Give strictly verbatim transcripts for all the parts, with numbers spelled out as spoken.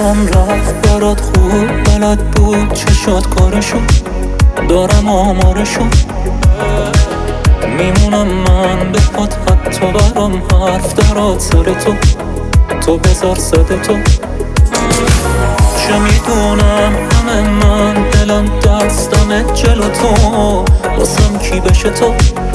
زمان رفت برات خوب بلد بود چشات کارشو دارم آمارشو میمونم من به پات حتی برام حرف درات سر تو تو بذار صد تو چه میدونم همه من دلم دستم جلو تو واسم کی بشه تو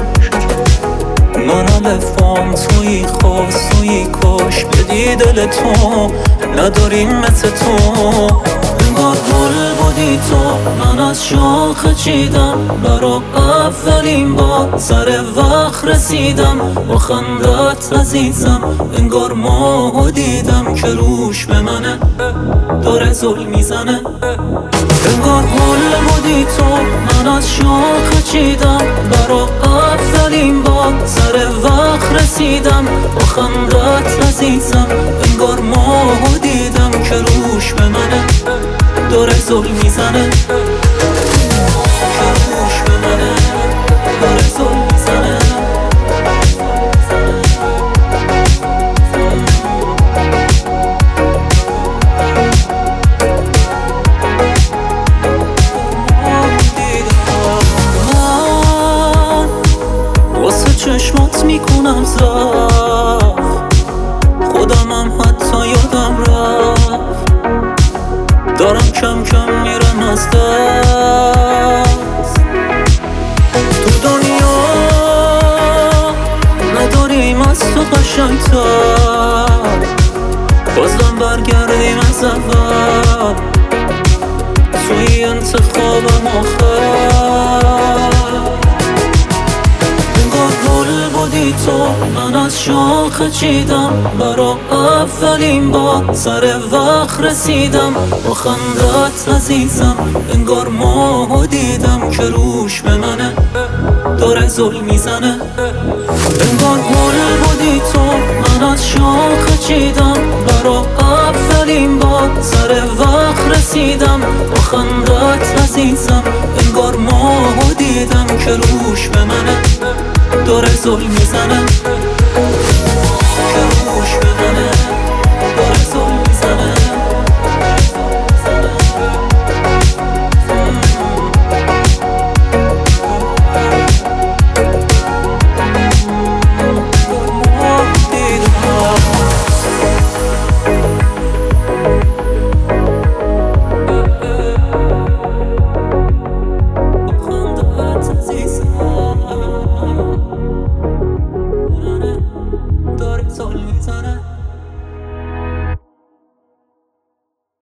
من الفام توی خواست توی کاش بدی دل تو نداریم مثل تو انگار گل بودی تو من از شاخه چیدم برا اولین بار سر وقت رسیدم با خندت عزیزم انگار ماهو دیدم که روش به منه داره زل میزنه انگار گل بودی تو من از شاخه چیدم برا اولین بار سر وقت رسیدم با خندت عزیزم انگار ماهو دیدم که روش به منه داره زل میزنه که روش به منه داره زل میزنه چشمات میکنم زف خودمم حتی یادم رفت دارم کم کم میرم از دست تو دنیا نداریم از تو قشنگتر بازم برگردیم از اول توی انتخابم آخر بودی تو من از شاخه چیدم برا اولین بار سر وقت رسیدم با خندت عزیزم انگار ماهو دیدم که روش به منه داره زل میزنه انگار گل بودی تو من از شاخه چیدم برا اولین بار سر وقت رسیدم با خندت عزیزم انگار ماهو دیدم که روش به منه داره زل میزنه